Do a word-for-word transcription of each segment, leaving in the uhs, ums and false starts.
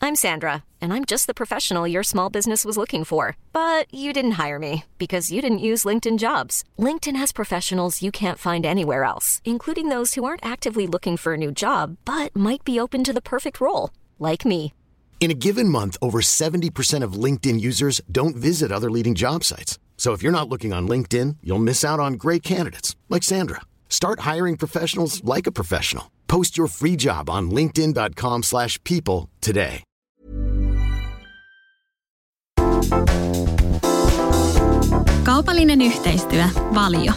I'm Sandra, and I'm just the professional your small business was looking for. But you didn't hire me because you didn't use LinkedIn Jobs. LinkedIn has professionals you can't find anywhere else, including those who aren't actively looking for a new job, but might be open to the perfect role, like me. In a given month, over seventy percent of LinkedIn users don't visit other leading job sites. So if you're not looking on LinkedIn, you'll miss out on great candidates like Sandra. Start hiring professionals like a professional. Post your free job on linkedin dot com slash people today. Kaupallinen yhteistyö, Valio.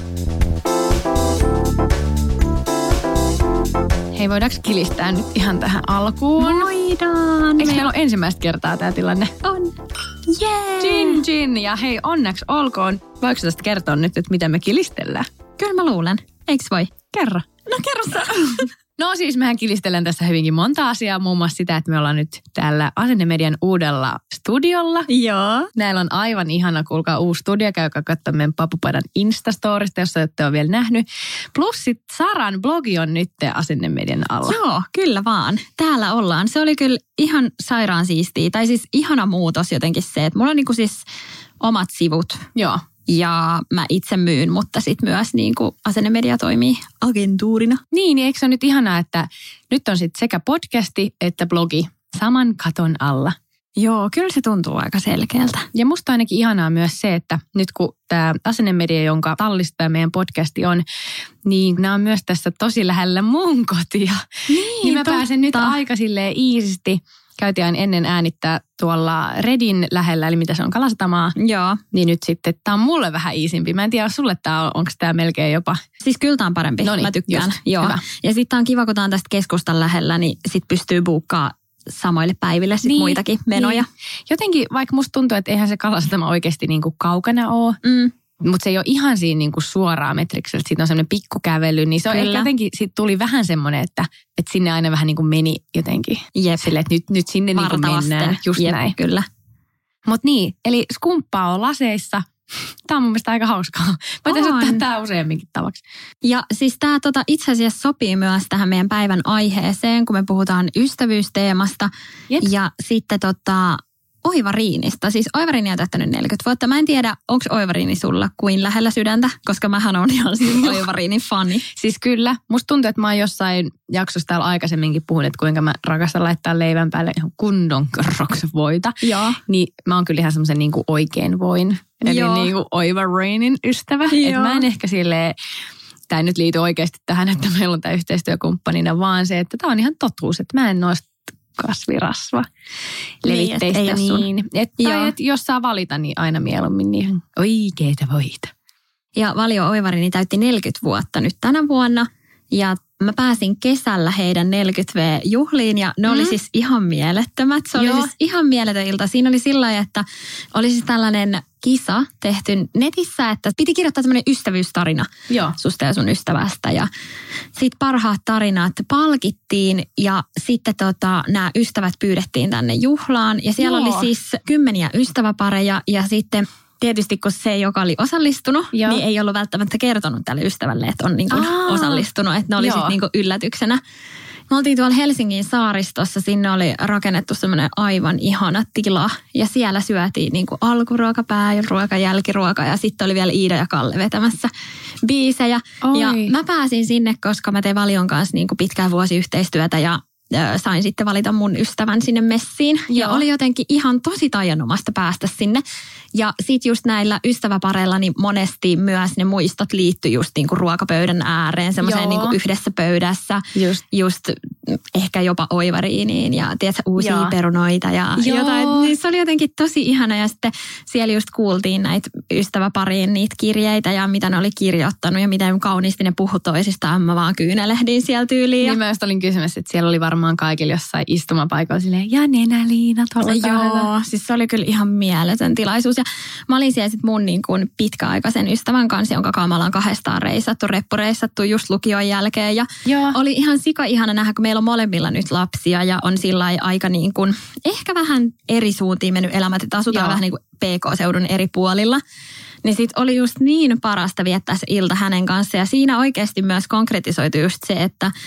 Hei, voidaanko kilistää nyt ihan tähän alkuun? Voidaan. Eikö meillä ole ensimmäistä kertaa tämä tilanne? On. Jee! Gin, gin. Ja hei, onneksi olkoon. Voiko tästä kertoa nyt, että mitä me kilistellään? Kyllä mä luulen. Eiks voi? Kerro. No kerro sä. No siis mehän kilistelen tässä hyvinkin monta asiaa. Muun muassa sitä, että me ollaan nyt täällä Asennemedian uudella studiolla. Joo. Näillä on aivan ihana, kuulkaa, uusi studio. Käykää katsomaan meidän Papupaidan Instastorista, jos ette ole vielä nähnyt. Plus sit Saran blogi on nyt Asennemedian alla. Joo, kyllä vaan. Täällä ollaan. Se oli kyllä ihan sairaan siistiä. Tai siis ihana muutos jotenkin se, että mulla on niinku siis omat sivut. Joo. Ja mä itse myyn, mutta sitten myös niin kuin Asennemedia toimii agentuurina. Niin, niin eikö se ole nyt ihanaa, että nyt on sitten sekä podcasti että blogi saman katon alla. Joo, kyllä se tuntuu aika selkeältä. Ja musta ainakin ihanaa myös se, että nyt kun tämä Asennemedia, jonka tallista meidän podcasti on, niin nämä on myös tässä tosi lähellä mun kotia. Niin, niin mä totta. pääsen nyt aika silleen iisisti. Käytiin aina ennen äänittää tuolla Redin lähellä, eli mitä se on, Kalasatamaa. Joo. Niin nyt sitten, tää on mulle vähän iisimpi. Mä en tiedä, sulle tää on, onko tää melkein jopa... Siis kyllä tää on parempi, Noniin, mä tykkään. just, Joo. hyvä. Ja sitten on kiva, kun tää on tästä keskustan lähellä, niin sit pystyy buukkaa samoille päiville sit niin, muitakin menoja. Niin. Jotenkin, vaikka musta tuntuu, että eihän se Kalasatama oikeasti niinku kaukana ole, Mm. mutta se ei ole ihan siinä niinku suoraan metrikseltä. Siitä on semmoinen pikkukävely, niin se on Kyllä. ehkä jotenkin, siitä tuli vähän semmoinen, että, että sinne aina vähän niinku meni jotenkin. Jep. Silleen, että nyt, nyt sinne niinku mennään. Just Jep, näin. kyllä. Mutta niin, eli skumppaa on laseissa. Tämä on mun mielestä aika hauskaa. Voitaisiin On. ottaa tämä useamminkin tavaksi. Ja siis tämä tota, itse asiassa sopii myös tähän meidän päivän aiheeseen, kun me puhutaan ystävyysteemasta. Jep. Ja sitten tota, Oivariinista. Siis Oivariini on täyttänyt neljäkymmentä vuotta. Mä en tiedä, onko Oivariini sulla kuin lähellä sydäntä, koska mähän on ihan siis Oivariinin fani. Siis kyllä. Musta tuntuu, että mä oon jossain jaksossa täällä aikaisemminkin puhunut, että kuinka mä rakastan laittaa leivän päälle ihan kunnon kerroksen voita. Joo. Niin mä oon kyllä ihan semmoisen niin kuin oikein voin. Eli Joo. niin kuin Oivariinin ystävä. Että mä en ehkä silleen... Tämä ei nyt liity oikeasti tähän, että meillä on tämä yhteistyökumppanina, vaan se, että tämä on ihan totuus, että mä en noista kasvirasva levitteistä Niin, et ei ole sun. niin. Että Joo. et, jos saa valita, niin aina mieluummin niin oikeita voita. Ja Valio Oivariini täytti neljäkymmentä vuotta nyt tänä vuonna. Ja mä pääsin kesällä heidän neljäkymmentä vuotisjuhliin ja ne mm. oli siis ihan mielettömät. Se Joo. oli siis ihan mieletön ilta. Siinä oli sillä lailla, että oli siis tällainen kisa tehty netissä, että piti kirjoittaa tämmöinen ystävyystarina Joo. susta ja sun ystävästä. Ja sitten parhaat tarinat palkittiin ja sitten tota, nämä ystävät pyydettiin tänne juhlaan. Ja siellä Joo. oli siis kymmeniä ystäväpareja ja sitten... Tietysti kun se, joka oli osallistunut, Joo. niin ei ollut välttämättä kertonut tälle ystävälle, että on niin kuin Aa, osallistunut. Että ne oli sitten niin kuin yllätyksenä. Me oltiin tuolla Helsingin saaristossa. Sinne oli rakennettu semmoinen aivan ihana tila. Ja siellä syötiin niin kuin alkuruoka, pääruoka, jälkiruoka. Ja sitten oli vielä Iida ja Kalle vetämässä biisejä. Oi. Ja mä pääsin sinne, koska mä tein Valion kanssa niin kuin pitkään vuosi yhteistyötä ja sain sitten valita mun ystävän sinne messiin. Ja Joo. oli jotenkin ihan tosi taianomasta päästä sinne. Ja sit just näillä ystäväpareilla niin monesti myös ne muistot liittyi just niinku ruokapöydän ääreen, semmoiseen Joo. niinku yhdessä pöydässä. Just. Just ehkä jopa oivariiniin ja tiedätkö, uusia Joo. perunoita ja Joo. jotain. Niin se oli jotenkin tosi ihana ja sitten siellä just kuultiin näitä ystäväparien niitä kirjeitä ja mitä ne oli kirjoittanut ja miten kauniisti ne puhui toisistaan. Mä vaan kyynelehdin siellä tyyliin. Niin mä just olin kysymässä, että siellä oli varmaan kaikilla jossain istumapaikoilla silleen, ja nenäliina tuolla Joo, siis se oli kyllä ihan mieletön tilaisuus. Ja mä olin siellä sit mun niin kuin pitkäaikaisen ystävän kanssa, jonka kanssa me ollaan kahdestaan reissattu, reppureissattu just lukion jälkeen. Ja Joo. oli ihan sika ihana nähdä, kun meillä on molemmilla nyt lapsia ja on sillä lailla aika niin kuin, ehkä vähän eri suuntiin mennyt elämät, että asutaan Joo. vähän niin kuin P K-seudun eri puolilla. Niin sit oli just niin parasta viettää se ilta hänen kanssa ja siinä oikeasti myös konkretisoitu just se, että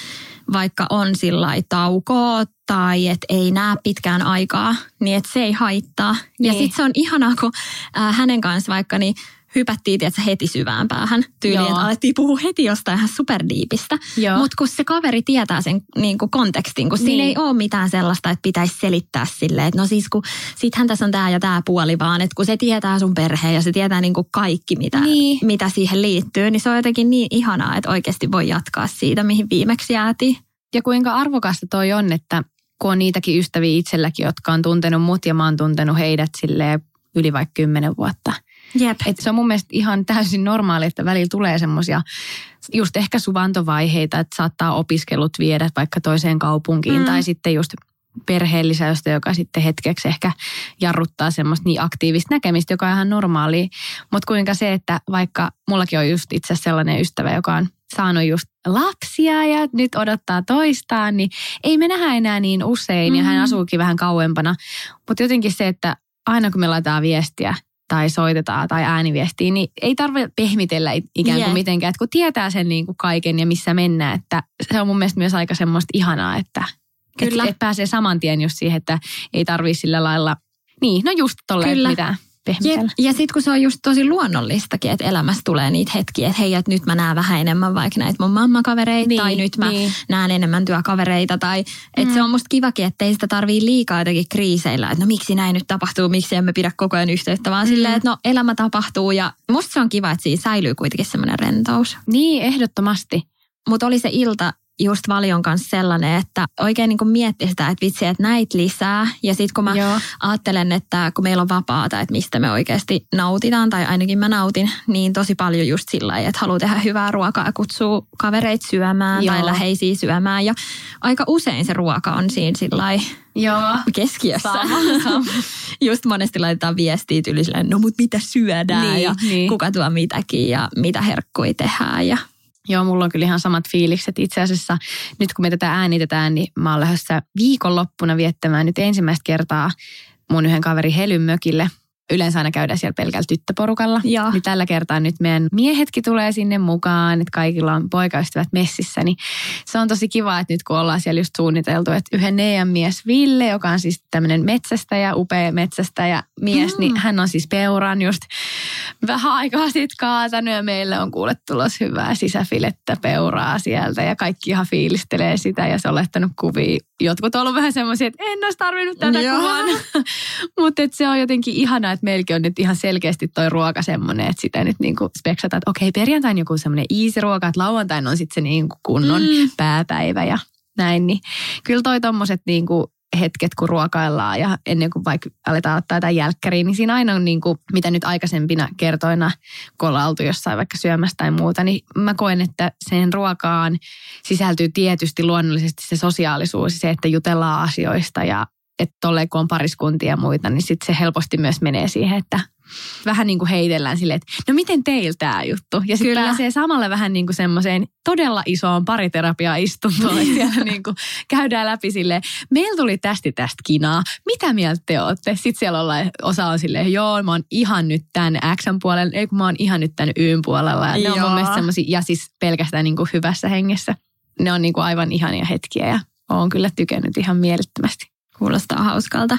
vaikka on sillai taukoa tai et ei näe pitkään aikaa, niin et se ei haittaa. Niin. Ja sitten se on ihanaa, kun äh, hänen kanssa vaikka niin hypättiin tietysti heti syvään päähän tyyliin, että alettiin puhua heti jostain ihan superdiipistä. Mutta kun se kaveri tietää sen niin kuin kontekstin, kun niin. siinä ei ole mitään sellaista, että pitäisi selittää silleen, että no siis kun sittenhän tässä on tämä ja tämä puoli vaan, että kun se tietää sun perheen ja se tietää niin kuin kaikki, mitä, niin. mitä siihen liittyy, niin se on jotenkin niin ihanaa, että oikeasti voi jatkaa siitä, mihin viimeksi jäätiin. Ja kuinka arvokasta toi on, että kun on niitäkin ystäviä itselläkin, jotka on tuntenut mut ja mä oon tuntenut heidät silleen yli vaikka kymmenen vuotta. Jep. Et se on mun mielestä ihan täysin normaali, että välillä tulee semmoisia just ehkä suvantovaiheita, että saattaa opiskelut viedä vaikka toiseen kaupunkiin mm. tai sitten just perheellisäystä, joka sitten hetkeksi ehkä jarruttaa semmoista niin aktiivista näkemistä, joka on ihan normaalia. Mutta kuinka se, että vaikka mullakin on just itse asiassa sellainen ystävä, joka on saanut just lapsia ja nyt odottaa toistaan, niin ei me nähdä enää niin usein mm. ja hän asuukin vähän kauempana. Mutta jotenkin se, että aina kun me laitetaan viestiä, tai soitetaan tai ääniviestiin, niin ei tarvitse pehmitellä ikään kuin yeah. mitenkään. Että kun tietää sen niin kuin kaiken ja missä mennään, että se on mun mielestä myös aika semmoista ihanaa, että et, et pääsee saman tien just siihen, että ei tarvitse sillä lailla, niin no just tolleen mitään pehmitellä. Ja, ja sitten kun se on just tosi luonnollistakin, että elämässä tulee niitä hetkiä, että hei, että nyt mä näen vähän enemmän vaikka näitä mun mammakavereita niin, tai nyt mä niin. näen enemmän työkavereita tai että mm. se on musta kivakin, että ei sitä tarvii liikaa jotenkin kriiseillä, että no miksi näin nyt tapahtuu, miksi emme pidä koko ajan yhteyttä, vaan mm. silleen, että no elämä tapahtuu ja musta se on kiva, että siinä säilyy kuitenkin semmoinen rentous. Niin, ehdottomasti. Mutta oli se ilta just Valion kanssa sellainen, että oikein niin kuin mietti sitä, että vitsi, että näitä lisää. Ja sitten kun mä Joo. ajattelen, että kun meillä on vapaata, että mistä me oikeasti nautitaan, tai ainakin mä nautin, niin tosi paljon just sillä lailla, että haluaa tehdä hyvää ruokaa ja kutsuu kavereita syömään Joo. tai läheisiä syömään. Ja aika usein se ruoka on siinä sillä lailla keskiössä. Sama, sama. Just monesti laitetaan viestiä tyyli silleen, no mut mitä syödään niin, ja niin. kuka tuo mitäkin ja mitä herkkuja tehdään ja Joo, mulla on kyllä ihan samat fiilikset. Itse asiassa nyt kun me tätä äänitetään, niin mä oon lähdössä viikonloppuna viettämään nyt ensimmäistä kertaa mun yhden kaverin Helyn mökille. Yleensä aina käydään siellä pelkällä tyttöporukalla. Joo. Niin tällä kertaa nyt meidän miehetkin tulee sinne mukaan, että kaikilla on poikaystävät messissä. Niin se on tosi kiva, että nyt kun ollaan siellä just suunniteltu, että yhden meidän mies Ville, joka on siis tämmöinen metsästäjä, upea metsästäjä mies, mm. niin hän on siis peuran just vähän aikaa sitten kaatanut ja meille on kuule tulos hyvää sisäfilettä peuraa sieltä ja kaikki ihan fiilistelee sitä ja se on laittanut kuvia. Jotkut on ollut vähän semmoisia, että en olisi tarvinnut tätä kuvan. Mutta se on jotenkin ihanaa, että meilläkin on nyt ihan selkeästi toi ruoka semmoinen, että sitä nyt niinku speksataan, että okei, perjantain joku semmoinen easy ruoka, että lauantain on sitten se niinku kunnon mm. pääpäivä ja näin. Niin kyllä toi tommoset niinku hetket, kun ruokaillaan ja ennen kuin vaikka aletaan ottaa jotain jälkkäriä, niin siinä aina on niin kuin, mitä nyt aikaisempina kertoina, kun ollaan oltu jossain vaikka syömässä tai muuta, niin mä koen, että sen ruokaan sisältyy tietysti luonnollisesti se sosiaalisuus, se, että jutellaan asioista ja että tolleen kun on pariskuntia ja muita, niin sitten se helposti myös menee siihen, että vähän niin kuin heitellään silleen, että no miten teillä tämä juttu? Ja sitten pääsee samalla vähän niin kuin semmoiseen todella isoon pariterapiaistuntoon, että siellä niin kuin käydään läpi silleen, meillä tuli tästä tästä kinaa, mitä mieltä te olette? Sitten siellä ollaan, osa on silleen, joo, mä oon ihan nyt tämän X:n puolella, ei kun mä oon ihan nyt tämän Y:n puolella. Ja ne on mun mielestä semmoisia, ja siis pelkästään niin kuin hyvässä hengessä. Ne on niin kuin aivan ihania hetkiä ja oon kyllä tykännyt ihan mielettömästi. Kuulostaa hauskalta.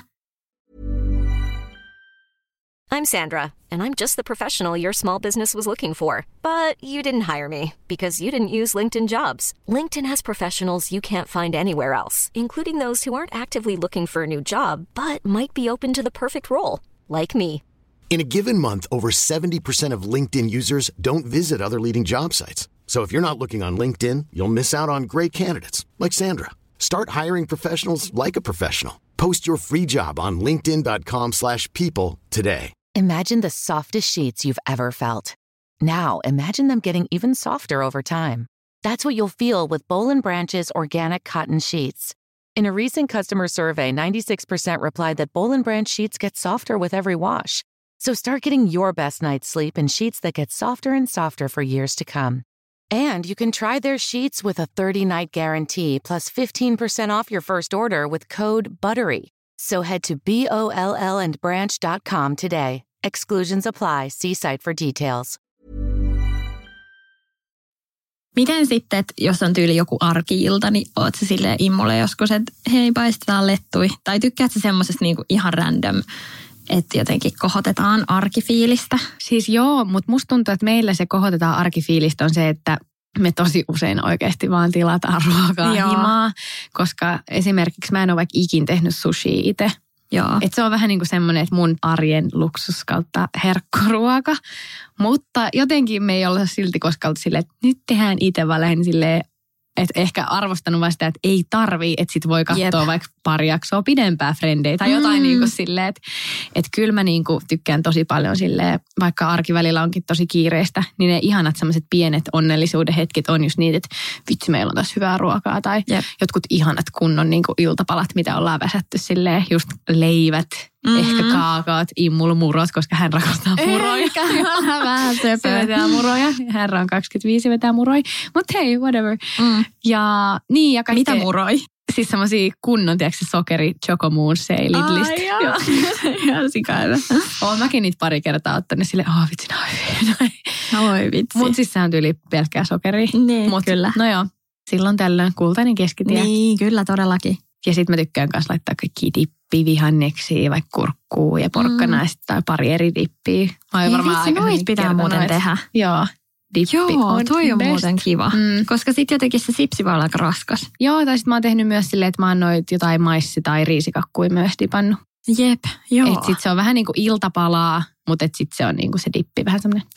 I'm Sandra, and I'm just the professional your small business was looking for. But you didn't hire me because you didn't use LinkedIn Jobs. LinkedIn has professionals you can't find anywhere else, including those who aren't actively looking for a new job, but might be open to the perfect role, like me. In a given month, over seventy percent of LinkedIn users don't visit other leading job sites. So if you're not looking on LinkedIn, you'll miss out on great candidates like Sandra. Start hiring professionals like a professional. Post your free job on linkedin dot com slash people today. Imagine the softest sheets you've ever felt. Now imagine them getting even softer over time. That's what you'll feel with Boll and Branch's organic cotton sheets. In a recent customer survey, ninety-six percent replied that Boll and Branch sheets get softer with every wash. So start getting your best night's sleep in sheets that get softer and softer for years to come. And you can try their sheets with a thirty-night guarantee plus fifteen percent off your first order with code BUTTERY. So head to B O L L and branch dot com today. Exclusions apply. See site for details. Miten sitten, että jos on tyyli joku arki-ilta, niin oot sä silleen immulle joskus, että hei, paistetaan lettui? Tai tykkäät sä semmoisesta niinku ihan random, että jotenkin kohotetaan arkifiilistä? Siis joo, mutta musta tuntuu, että meillä se kohotetaan arkifiilistä on se, että me tosi usein oikeasti vaan tilataan ruokaa Joo. himaa, koska esimerkiksi mä en ole vaikka ikin tehnyt sushia itse. Joo. Et se on vähän niin kuin semmoinen, että mun arjen luksus kautta herkkuruoka, mutta jotenkin me ei olla silti koskaan oltu silleen, että nyt tehdään itse, vaan lähdin silleen, että ehkä arvostanut vaan sitä, että ei tarvii, että sit voi katsoa Jep. vaikka pari jaksoa pidempää frendejä tai jotain mm. niin kuin silleen, että, että kyllä mä niin kuin tykkään tosi paljon silleen, vaikka arkivälillä onkin tosi kiireistä, niin ne ihanat sellaiset pienet onnellisuuden hetket on just niitä, että vitsi meillä on tässä hyvää ruokaa tai Jep. jotkut ihanat kunnon niin kuin iltapalat, mitä ollaan väsätty silleen, just leivät, mm-hmm. ehkä kaakaot, immulmurot, koska hän rakastaa muroja. Eikä, vähän söpöä. Se vetää muroja. Herra on kaksikymmentäviisi vetää muroja. Mutta hei, whatever. Mm. Ja niin ja kaikkea. Mitä muroi? Siis semmosia kunnon, tiedätkö se sokeri, chocomoonse, Lidlistä. Ai joo. Ihan sikailla. Oon mäkin niitä pari kertaa ottanut silleen, aah vitsi, noin. Oi vitsi. Mut siis se on tyyli pelkkää sokeria. Niin, Mut, kyllä. No joo, silloin tällöin kultainen keskitie. Niin, kyllä todellakin. Ja sit mä tykkään kanssa laittaa kaikki dippivihanneksia, vaikka kurkkuu ja porkkana mm. tai pari eri dippiä. Ai varmaan aika noit pitää muuten noit. Tehdä. Joo. Dippi Joo, on toi on best. Muuten kiva. Mm. Koska sit jotenkin se sipsi voi olla aika raskas. Joo, tai sit mä oon tehnyt myös silleen, että mä oon noit jotain maissi- tai riisikakkuja myös dipannut. Jep, joo. Et sit se on vähän niinku iltapalaa, mutta et sit se on niinku se dippi vähän semmonen.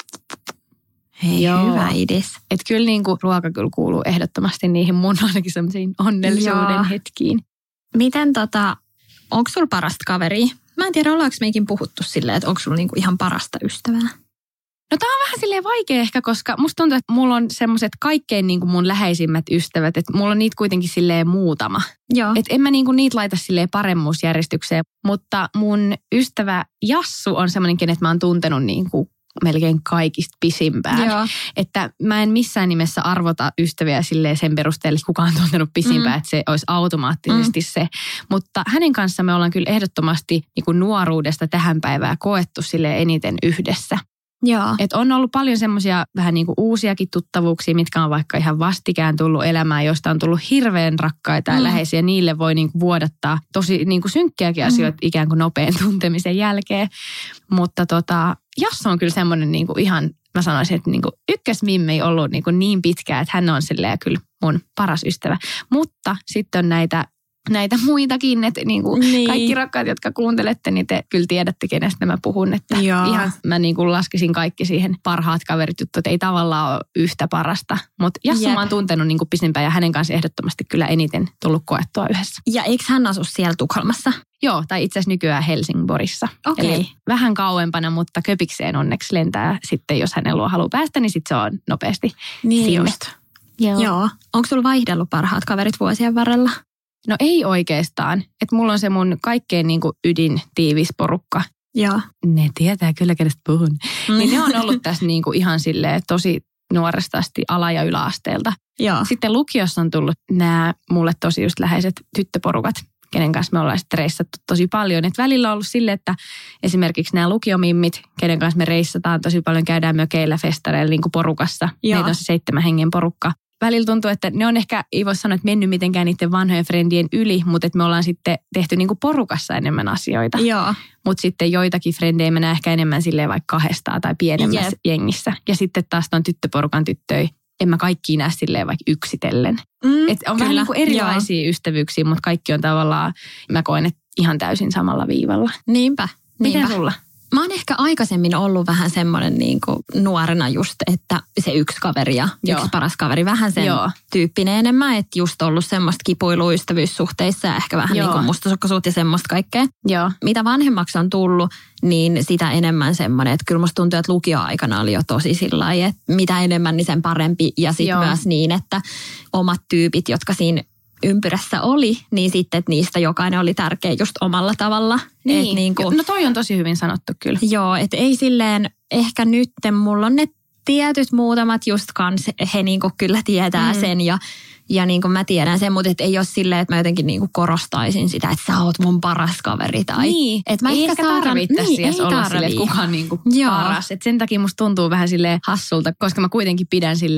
Hei, joo. Hyvä idis. Et kyllä niinku ruoka kyllä kuuluu ehdottomasti niihin mun ainakin semmoisiin onnellisuuden joo. hetkiin. Miten tota, onko sulla parasta kaveria? Mä en tiedä, ollaanko meikin puhuttu silleen, että onko sulla niinku ihan parasta ystävää? No tää on vähän silleen vaikea ehkä, koska musta tuntuu, että mulla on semmoiset kaikkein niinku mun läheisimmät ystävät, että mulla on niitä kuitenkin silleen muutama. Joo. Että en mä niinku niitä laita silleen paremmuusjärjestykseen, mutta mun ystävä Jassu on semmoinen, kenet mä oon tuntenut niinku melkein kaikista pisimpään. Joo. Että mä en missään nimessä arvota ystäviä silleen sen perusteella, että kukaan on tuntenut pisimpään, mm. että se olisi automaattisesti mm. se. Mutta hänen kanssa me ollaan kyllä ehdottomasti niin kuin nuoruudesta tähän päivään koettu silleen eniten yhdessä. Joo. Et on ollut paljon semmoisia vähän niin kuin uusiakin tuttavuuksia, mitkä on vaikka ihan vastikään tullut elämään, joista on tullut hirveän rakkaita ja mm. läheisiä. Niille voi niin kuin vuodattaa tosi niin kuin synkkiäkin asioita mm. ikään kuin nopean tuntemisen jälkeen. Mutta tota, Jassu on kyllä semmoinen niin kuin ihan, mä sanoisin, että niin kuin ykkösmimme ei ollut niin, kuin niin pitkään, että hän on silleen kyllä mun paras ystävä. Mutta sitten on näitä näitä muitakin, että niin kuin niin. kaikki rakkaat, jotka kuuntelette, niin te kyllä tiedätte, kenestä mä puhun. Että Joo. ihan mä niin kuin laskisin kaikki siihen parhaat kaverit juttu, että ei tavallaan ole yhtä parasta. Mutta Jassu Jep. mä oon tuntenut niin kuin pisimpään ja hänen kanssa ehdottomasti kyllä eniten tullut koettua yhdessä. Ja eikö hän asu siellä Tukholmassa? Joo, tai itse asiassa nykyään Helsingborissa. Okay. Eli vähän kauempana, mutta Köpikseen onneksi lentää sitten, jos hänen luo haluaa päästä, niin sitten se on nopeasti niin sinne. Joo. Joo. Onko sulla vaihdellut parhaat kaverit vuosien varrella? No ei oikeastaan. Että mulla on se mun kaikkein niin kuin ydin tiivis porukka. Joo. Ne tietää kyllä, kenestä puhun. Mm. Niin ne on ollut tässä niin kuin ihan silleen tosi nuoresta asti ala- ja yläasteelta. Joo. Sitten lukiossa on tullut nämä mulle tosi just läheiset tyttöporukat, kenen kanssa me ollaan sitten reissattu tosi paljon. Et välillä on ollut silleen, että esimerkiksi nämä lukiomimmit, kenen kanssa me reissataan tosi paljon, käydään mökeillä, festareilla niin kuin porukassa. Joo. Meitä on se seitsemän hengen porukka. Välillä tuntuu, että ne on ehkä, ei voi sanoa, että mennyt mitenkään niiden vanhojen frendien yli, mutta että me ollaan sitten tehty niin kuin porukassa enemmän asioita. Joo. Mutta sitten joitakin frendejä mennään ehkä enemmän silleen vaikka kahdestaan tai pienemmässä Jep. jengissä. Ja sitten taas on tyttöporukan tyttöjä. En mä kaikki näe silleen vaikka yksitellen. Mm, että on kyllä. vähän niin kuin erilaisia Joo. ystävyyksiä, mutta kaikki on tavallaan, mä koen, että ihan täysin samalla viivalla. Niinpä. Miten Niinpä. sulla? Mä oon ehkä aikaisemmin ollut vähän semmoinen niin kuin nuorena just, että se yksi kaveri ja Joo. yksi paras kaveri, vähän sen Joo. tyyppinen enemmän, että just ollut semmoista kipuilua ystävyyssuhteissa ja ehkä vähän Joo. niin kuin mustasukkaisuutta ja semmoista kaikkea. Joo. Mitä vanhemmaksi on tullut, niin sitä enemmän semmoinen, että kyllä musta tuntuu, että lukioaikana oli jo tosi sillä lailla, että mitä enemmän, niin sen parempi. Ja sitten myös niin, että omat tyypit, jotka siinä ympyrässä oli, niin sitten, että niistä jokainen oli tärkeä just omalla tavalla. Niin, niin kuin, no toi on tosi hyvin sanottu kyllä. Joo, että ei silleen, ehkä nyt mulla on ne tietyt muutamat just kans, he niin kuin kyllä tietää mm. sen ja, ja niin kuin mä tiedän sen, mutta et ei ole silleen, että mä jotenkin niin kuin korostaisin sitä, että sä oot mun paras kaveri. Tai, niin, että mä ei ehkä tarvittaisi niin, edes olla silleen, että kuka on niin kuin paras. Et sen takia musta tuntuu vähän silleen hassulta, koska mä kuitenkin pidän silleen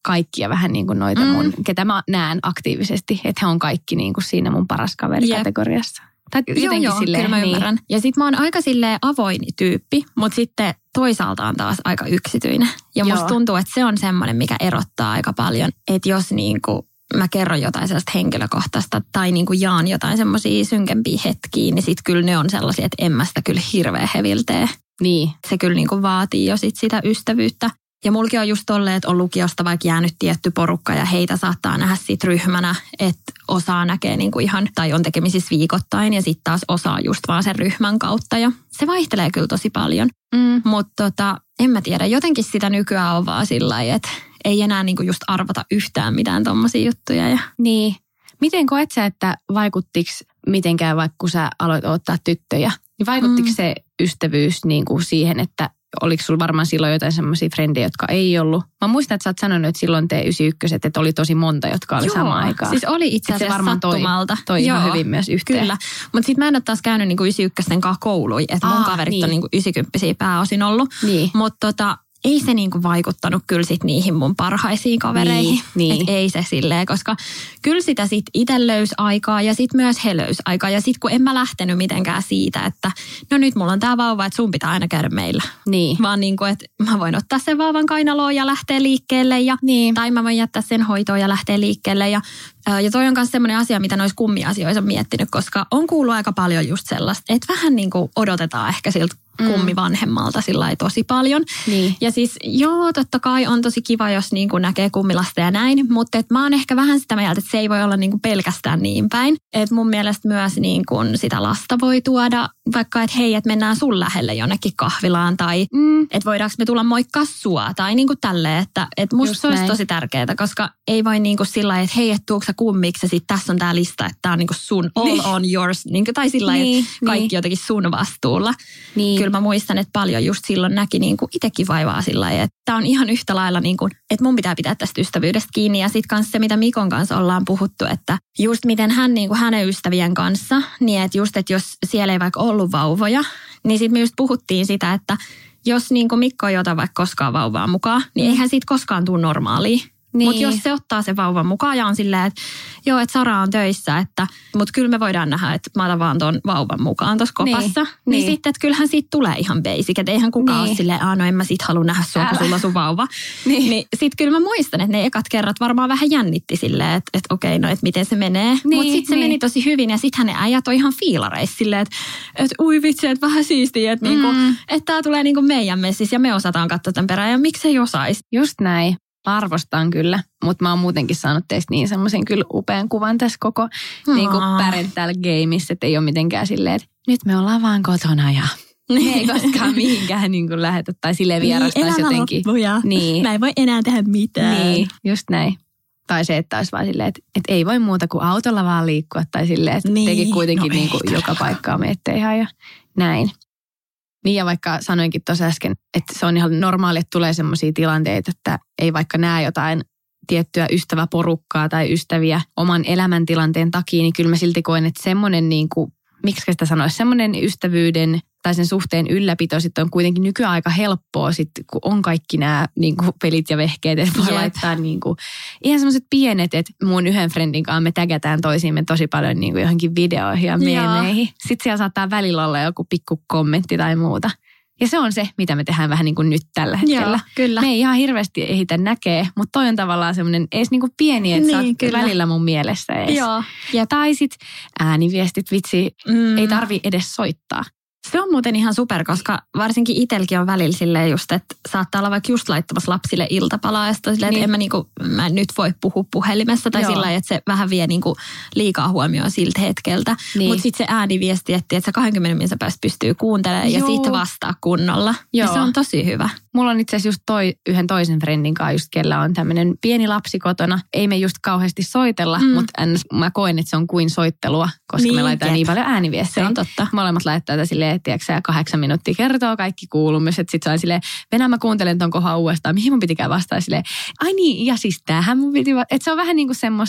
kaikkia vähän niin kuin noita mm. mun, ketä mä näen aktiivisesti, että he on kaikki niin kuin siinä mun paras kaveri kategoriassa. Tai joo, joo, silleen, kyllä mä niin. ymmärrän. Ja sit mä oon aika silleen avoin tyyppi, mutta sitten toisaalta on taas aika yksityinen. Ja joo. musta tuntuu, että se on semmoinen, mikä erottaa aika paljon. Että jos niinku mä kerron jotain sellaista henkilökohtaista tai niinku jaan jotain semmoisia synkempiä hetkiä, niin sit kyllä ne on sellaisia, että en mä sitä kyllä hirveän heviltee. Niin. Se kyllä niinku vaatii jo sit sitä ystävyyttä. Ja mulki on just tolleen, että on lukiosta vaikka jäänyt tietty porukka ja heitä saattaa nähdä sit ryhmänä, että osaa näkee niinku ihan, tai on tekemisissä viikoittain ja sitten taas osaa just vaan sen ryhmän kautta. Ja se vaihtelee kyllä tosi paljon, mm. mutta tota, en mä tiedä, jotenkin sitä nykyään on vaan sillä lailla, että ei enää niinku just arvata yhtään mitään tommosia juttuja. Ja... Niin. Miten koet sä, että vaikuttiko mitenkään vaikka kun sä aloit ottaa tyttöjä, niin vaikuttiko mm. se ystävyys niinku siihen, että oliko sulla varmaan silloin jotain semmoisia frendejä, jotka ei ollut? Mä muistan, että sä oot sanonut, että silloin T yhdeksänkymmentäyksi, että oli tosi monta, jotka oli Joo, samaan aikaan. Siis oli itse asiassa sattumalta. Toi, toi ihan hyvin myös yhteen. Kyllä, mutta sitten mä en ole taas käynyt niinku yhdeksänkymmentäyksi kanssa koului, että mun Aa, kaverit niin. on niinku yhdeksänkymppisiä pääosin ollut. Niin. Mutta tota, ei se niinku vaikuttanut kyllä sit niihin mun parhaisiin kavereihin. Niin, niin. Että ei se silleen, koska kyllä sitä sit itse löysi aikaa ja sit myös he löysi aikaa. Ja sit kun en mä lähtenyt mitenkään siitä, että no nyt mulla on tää vauva, että sun pitää aina käydä meillä. Niin. Vaan niinku, että mä voin ottaa sen vauvan kainaloon ja lähteä liikkeelle. Ja, niin. Tai mä voin jättää sen hoitoon ja lähteä liikkeelle. Ja, ja toi on myös semmoinen asia, mitä noissa kummiasioissa on miettinyt, koska on kuullut aika paljon just sellaista, että vähän niinku odotetaan ehkä siltä kummi vanhemmalta sillä tosi paljon. Niin. Ja siis joo, totta kai on tosi kiva, jos niin kuin näkee kummilasta ja näin, mutta et mä oon ehkä vähän sitä mieltä, että se ei voi olla niin kuin pelkästään niin päin. Että mun mielestä myös niin kuin sitä lasta voi tuoda vaikka, että hei, että mennään sun lähelle jonnekin kahvilaan tai mm. että voidaanko me tulla moikkaa sua tai niin kuin tälleen, että et musta just se olisi näin. Tosi tärkeää, koska ei voi niin kuin sillä lailla, että hei, että tuuko sä kummiksi ja sitten tässä on tää lista, että tää on niin kuin sun all niin. on yours, niin kuin, tai sillä lailla, niin, että kaikki niin. jotenkin sun vastuulla. Niin. Kyllä mä muistan, että paljon just silloin näki niin kuin itsekin vaivaa sillä lailla, että tää on ihan yhtä lailla niin kuin, että mun pitää pitää tästä ystävyydestä kiinni ja sitten kanssa se, mitä Mikon kanssa ollaan puhuttu, että just miten hän niin kuin hänen ystävien kanssa, niin että just, että jos siellä ei vaikka ollut vauvoja, niin sitten me just puhuttiin sitä, että jos niin kuin Mikko ei ota vaikka koskaan vauvaa mukaan, niin eihän siitä koskaan tule normaalia. Niin. Mutta jos se ottaa sen vauvan mukaan ja on silleen, että joo, että Sara on töissä, että mutta kyllä me voidaan nähdä, että mä otan vaan ton vauvan mukaan tuossa kopassa. Niin, niin, niin sitten, että kyllähän siitä tulee ihan basic, että eihän kukaan niin. ole silleen, aah no en mä sit halua nähdä sua, kun sulla sun vauva. niin niin sitten kyllä mä muistan, että ne ekat kerrat varmaan vähän jännitti silleen, että, että okei, no että miten se menee. Niin, mutta sitten se niin. meni tosi hyvin ja sittenhän ne äijät on ihan fiilareissa silleen, että, että ui vitsi, että vähän siistiä, että, mm. niinku, että tää tulee niinku meidän messissä ja me osataan katsoa tämän perään ja miksei osaisi. Just näin. Arvostan kyllä, mutta mä oon muutenkin saanut teistä niin semmoisen kyllä upean kuvan tässä koko niin kuin parental gameissa, että ei ole mitenkään silleen, että nyt me ollaan vaan kotona ja me ei koskaan mihinkään niin kuin lähetä tai silleen vierastaisi niin, jotenkin. Niin. Mä en voi enää tehdä mitään. Niin, just näin. Tai se, että olisi vaan silleen, että, että ei voi muuta kuin autolla vaan liikkua tai silleen, että niin. teki kuitenkin no niin kuin joka paikkaa menette ihan ja näin. Niin ja vaikka sanoinkin tuossa äsken, että se on ihan normaali, että tulee semmoisia tilanteita, että ei vaikka näe jotain tiettyä ystäväporukkaa tai ystäviä oman elämäntilanteen takia, niin kyllä mä silti koen, että semmoinen niin kuin, miksi sitä sanoisi, semmoinen ystävyyden tai sen suhteen ylläpito sitten on kuitenkin nykyään aika helppoa sitten, kun on kaikki nämä niin kuin pelit ja vehkeet, että voi Jep. laittaa niin kuin, ihan semmoiset pienet, että mun yhden friendin kanssa me tägätään toisiimme tosi paljon niin kuin johonkin videoihin ja meemeihin. Sitten siellä saattaa välillä olla joku pikku kommentti tai muuta. Ja se on se, mitä me tehdään vähän niin kuin nyt tällä hetkellä. Joo, kyllä. Me ei ihan hirveästi ehitä näkee, mutta toi on tavallaan semmoinen edes niin kuin pieni, että niin, sä oot kyllä. välillä mun mielessä edes. Joo. Ja tai sit ääniviestit, vitsi, mm. ei tarvi edes soittaa. Se on muuten ihan super, koska varsinkin itselläkin on välillä silleen just, että saattaa olla vaikka just laittamassa lapsille iltapalaa ja sitten silleen, niin. että en mä, niinku, mä en nyt voi puhua puhelimessa tai sillä että se vähän vie niinku liikaa huomioon siltä hetkeltä. Niin. Mutta sitten se ääniviesti, että sä kaksikymmentä minuutin päästä pystyy kuuntelemaan Joo. ja sitten vastaa kunnolla. Joo. Ja se on tosi hyvä. Mulla on itse asiassa just toi, yhden toisen friendin kanssa just, kellä on tämmöinen pieni lapsi kotona. Ei me just kauheasti soitella, mm. mutta mä koen, että se on kuin soittelua, koska niin, me laitetaan niin paljon ääniviestejä. Se on totta. Molemmat laittaa tätä silleen, tiedätkö kahdeksan minuuttia kertoo kaikki kuulumiset. Sitten se on silleen, Venä mä kuuntelen ton kohan uudestaan, mihin mun pitikään vastaa silleen, ai niin, ja siis tämähän mun piti, että se on vähän niin kuin semmoista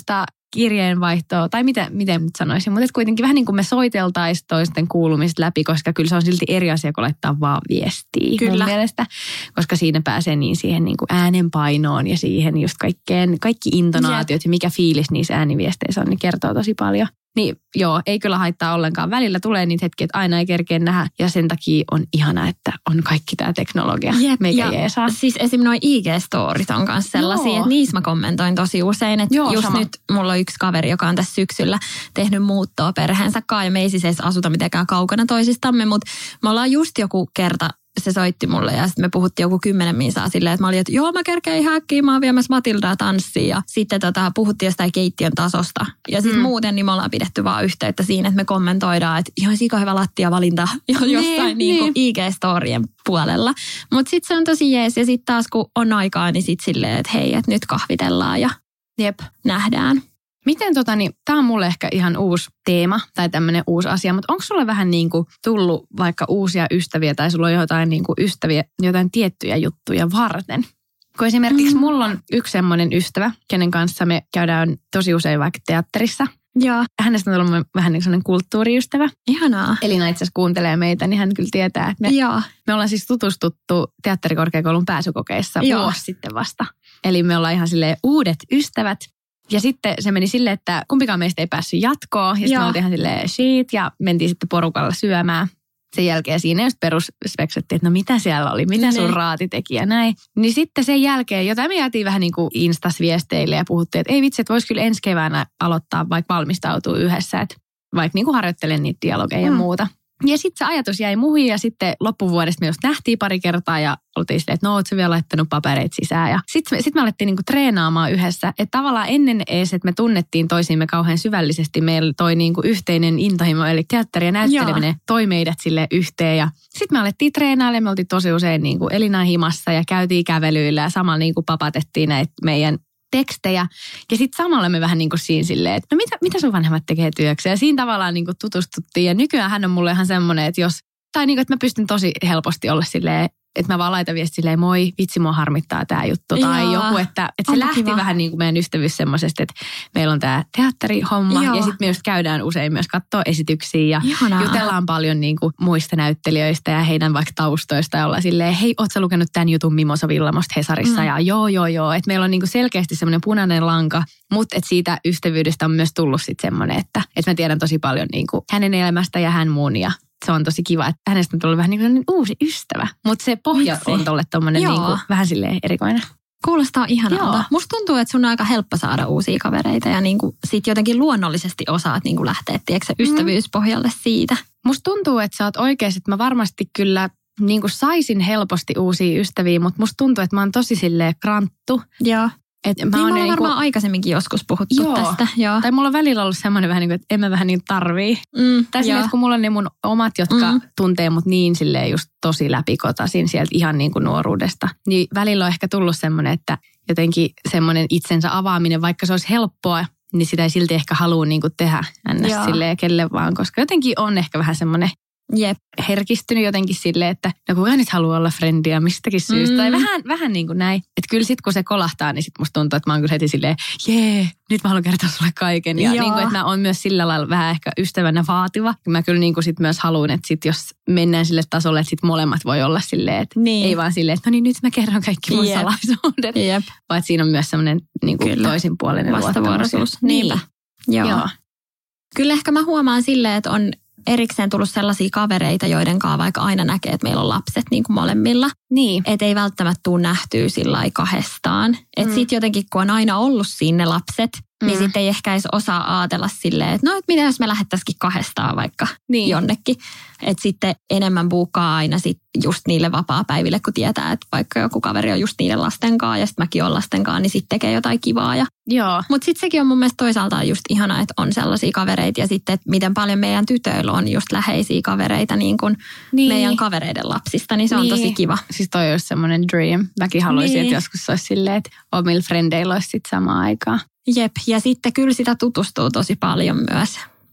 kirjeenvaihtoa, tai miten, miten nyt sanoisin, mutta kuitenkin vähän niin kuin me soiteltaisiin toisten kuulumista läpi, koska kyllä se on silti eri asia kuin laittaa vaan viestiä kyllä. mun mielestä, koska siinä pääsee niin siihen niin kuin äänenpainoon ja siihen just kaikkeen, kaikki intonaatiot ja mikä fiilis niissä ääniviesteissä on, niin kertoo tosi paljon. Niin joo, ei kyllä haittaa ollenkaan. Välillä tulee niitä hetkiä, että aina ei kerkeä nähdä ja sen takia on ihana, että on kaikki tämä teknologia. Jep, meikä jeesaa. Siis esim. Noi I G-storit on myös sellaisia, joo. että niissä mä kommentoin tosi usein. Että joo, just sama. Nyt mulla on yksi kaveri, joka on tässä syksyllä tehnyt muuttoa perheensä kanssa ja me ei siis edes asuta mitenkään kaukana toisistamme, mutta me ollaan just joku kerta se soitti mulle ja sitten me puhuttiin joku kymmenen minsaa silleen, että mä olin, että joo mä kerkeen ihan äkkiä, mä oon viemässä Matildaa tanssiin ja sitten tota, puhuttiin jostain keittiön tasosta. Ja sitten mm. muuten niin me ollaan pidetty vaan yhteyttä siinä, että me kommentoidaan, että ihan sika hyvä lattiavalinta jossain niin, niin. I G-storien puolella. Mutta sitten se on tosi jees ja sitten taas kun on aikaa, niin sitten silleen, että hei, että nyt kahvitellaan ja Jep. nähdään. Miten tota, niin, tää on mulle ehkä ihan uusi teema tai tämmöinen uusi asia, mutta onko sulle vähän niin kuin tullut vaikka uusia ystäviä tai sulla on jotain niin kuin ystäviä, jotain tiettyjä juttuja varten? Kun esimerkiksi mm. mulla on yksi semmoinen ystävä, kenen kanssa me käydään tosi usein vaikka teatterissa. Joo. Hänestä on ollut vähän niin sellainen kulttuuriystävä. Ihanaa. Elina itse asiassa kuuntelee meitä, niin hän kyllä tietää, että me, Joo. me ollaan siis tutustuttu teatterikorkeakoulun pääsykokeissa Joo. vuosi sitten vasta. Eli me ollaan ihan silleen uudet ystävät. Ja sitten se meni silleen, että kumpikaan meistä ei päässyt jatkoon. Ja sitten me oltiin ihan silleen shit ja mentiin sitten porukalla syömään. Sen jälkeen siinä just perusspeksettiin, että no mitä siellä oli, mitä sun raati teki ja näin. Niin sitten sen jälkeen, jotain me jäätiin vähän niin kuin Instas-viesteille ja puhuttiin, että ei vitsi, että voisi kyllä ensi keväänä aloittaa vaikka valmistautua yhdessä. Että vaikka niin kuin harjoittelen niitä dialogeja mm. ja muuta. Ja sitten se ajatus jäi muihin ja sitten loppuvuodesta me just nähtiin pari kertaa ja oltiin silleen, että no ootko sä vielä laittanut papereita sisään. Ja sitten me, sit me alettiin niinku treenaamaan yhdessä. Että tavallaan ennen edes, että me tunnettiin toisiimme kauhean syvällisesti, meillä toi niinku yhteinen intohimo, eli teatteri ja näytteleminen Joo. toi meidät sille yhteen. Ja sitten me alettiin treenailemaan, me oltiin tosi usein niinku Elinan himassa ja käytiin kävelyillä ja samalla niinku papatettiin näitä meidän tekstejä. Ja sitten samalla me vähän niin kuin siinä silleen, että no mitä, mitä sun vanhemmat tekee työkseen? Ja siinä tavallaan niin kuin tutustuttiin. Ja nykyään hän on mulle ihan semmoinen, että jos, tai niin kuin, että mä pystyn tosi helposti olla silleen, että mä vaan laitan viesti silleen, moi, vitsi mua harmittaa tää juttu. Joo. Tai joku, että, että se on lähti kiva. Vähän niin kuin meidän ystävyys semmoisesta, että meillä on tää teatterihomma. Joo. Ja sitten me just käydään usein myös katsoa esityksiä ja Ihanaa. Jutellaan paljon niin kuin muista näyttelijöistä ja heidän vaikka taustoista. Ja ollaan silleen, hei, oot sä lukenut tämän jutun Mimosa Villamosta Hesarissa? Mm. Ja joo, joo, joo. Että meillä on niin kuin selkeästi semmoinen punainen lanka, mutta että siitä ystävyydestä on myös tullut sitten semmoinen, että, että mä tiedän tosi paljon niin kuin hänen elämästä ja hän mun ja se on tosi kiva, että hänestä on tullut vähän niin kuin uusi ystävä. Mutta se pohja Mitsi? On tolle tommonen niin kuin vähän silleen erikoinen. Kuulostaa ihanalta. Joo. Musta tuntuu, että sun on aika helppo saada uusia kavereita ja niin kuin sit jotenkin luonnollisesti osaat niin kuin lähteä, tiedätkö, ystävyyspohjalle siitä. Musta tuntuu, että sä oot oikeasti, että mä varmasti kyllä niin kuin saisin helposti uusia ystäviä, mutta musta tuntuu, että mä oon tosi silleen kranttu. Joo. Et mä niin oon mä niin varmaan kuin, aikaisemminkin joskus puhuttu joo. tästä. Joo. Tai mulla on välillä ollut semmoinen vähän niin kuin, että en mä vähän niin tarvii. Mm, tai silleen, että kun mulla on ne mun omat, jotka mm. tuntee mut niin silleen just tosi läpikotasin sieltä ihan niin kuin nuoruudesta. Niin välillä on ehkä tullut semmoinen, että jotenkin semmoinen itsensä avaaminen, vaikka se olisi helppoa, niin sitä ei silti ehkä halua niin kuin tehdä ns. Silleen kelle vaan, koska jotenkin on ehkä vähän semmoinen Jep. herkistynyt jotenkin silleen, että no kuka nyt haluaa olla frendiä mistäkin syystä. Mm. Tai vähän, vähän niin kuin näin. Että kyllä sit kun se kolahtaa, niin sit musta tuntuu, että mä oon kyllä heti silleen, jee, nyt mä haluan kertoa sulle kaiken. Ja niin kuin, että mä oon myös sillä lailla vähän ehkä ystävänä vaativa. Mä kyllä niin kuin sit myös haluan, että sit jos mennään sille tasolle, että sit molemmat voi olla silleen, että niin. ei vaan silleen, että no niin nyt mä kerron kaikki mun Jep. salaisuudet. Jep. Vaan että siinä on myös semmoinen niin kuin toisinpuolinen vastavuoroisuus. Niinpä. Joo. Joo. Kyllä ehkä mä huomaan silleen, että on erikseen tullut sellaisia kavereita, joiden kanssa vaikka aina näkee, että meillä on lapset niin kuin molemmilla. Niin. Että ei välttämättä tule nähtyä sillä lailla kahdestaan. Että mm. sitten jotenkin, kun on aina ollut siinä ne lapset, mm. niin sitten ei ehkä edes osaa ajatella silleen, että no, että mitä jos me lähettäisikin kahdestaan vaikka niin. jonnekin. Että sitten enemmän buukaa aina sit just niille vapaapäiville, kun tietää, että vaikka joku kaveri on just niiden lasten kanssa ja sitten mäkin olen lasten kanssa, niin sitten tekee jotain kivaa. Ja... Mutta sitten sekin on mun mielestä toisaalta just ihanaa, että on sellaisia kavereita ja sitten, että miten paljon meidän tytöillä on just läheisiä kavereita niin kuin niin. meidän kavereiden lapsista, niin se niin. on tosi kiva. Siis toi olisi semmoinen dream. Mäkin haluaisin, niin. että joskus olisi silleen, että omilla frendeillä olisi sitten samaan aikaan. Jep, ja sitten kyllä sitä tutustuu tosi paljon myös.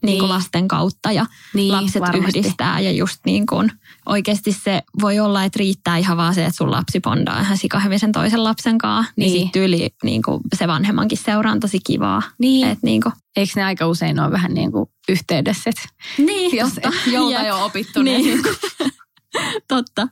niin kuin lasten kautta ja niin, lapset varmasti. Yhdistää ja just niin kuin oikeasti se voi olla, että riittää ihan vaan se, että sun lapsi bondaa ihan sikahyvin sen toisen lapsen kanssa. Niin, niin sitten yli niin kuin se vanhemmankin seura on tosi kivaa. Niin. Et niin kuin. Eikö ne aika usein ole vähän niin kuin yhteydessä, että niin, jos totta. jolta jo opittu. Niin. Totta.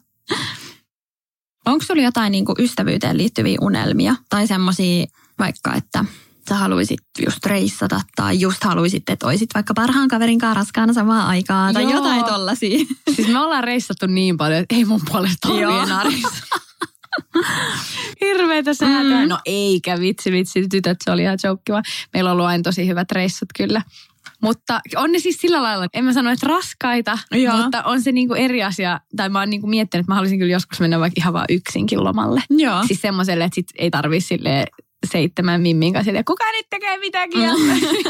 Onko sulla jotain niin kuin ystävyyteen liittyviä unelmia tai semmoisia vaikka, että sä haluisit just reissata tai just haluisit, että oisit vaikka parhaan kaverin kanssa raskaana samaan aikaan tai Joo. jotain tollasia. Siis me ollaan reissattu niin paljon, että ei mun puolesta ole enää reissata. Hirveetä säätöä. Mm. No eikä vitsi, vitsi, tytöt, se oli ihan joukkiva. Meillä on ollut aina tosi hyvät reissut kyllä. Mutta on ne siis sillä lailla, en mä sano, että raskaita, Joo. mutta on se niinku eri asia. Tai mä oon niinku miettinyt, että mä haluaisin kyllä joskus mennä vaikka ihan vaan yksinkin lomalle. Joo. Siis semmoiselle, että sit ei tarvii silleen seitsemän mimmin kanssa silleen, kuka nyt tekee mitäkin. Mm.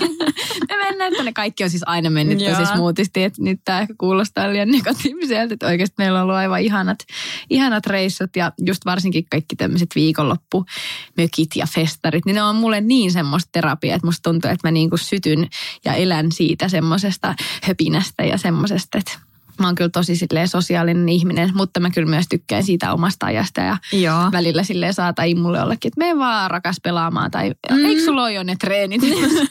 Me mennään tänne. Kaikki on siis aina mennyt Joo. tosi smoothisti, että nyt tää ehkä kuulostaa liian negatiiviselta, että oikeasti meillä on ollut aivan ihanat, ihanat reissut ja just varsinkin kaikki tämmöiset viikonloppumökit ja festarit, niin ne on mulle niin semmoista terapiaa, että musta tuntuu, että mä niinku sytyn ja elän siitä semmoisesta höpinästä ja semmoisesta, että mä oon kyllä tosi silleen sosiaalinen ihminen, mutta mä kyllä myös tykkään siitä omasta ajasta ja Joo. välillä silleen saata imulle jollekin, että mene vaan rakas pelaamaan tai mm. eikö sulla ole jo ne treenit?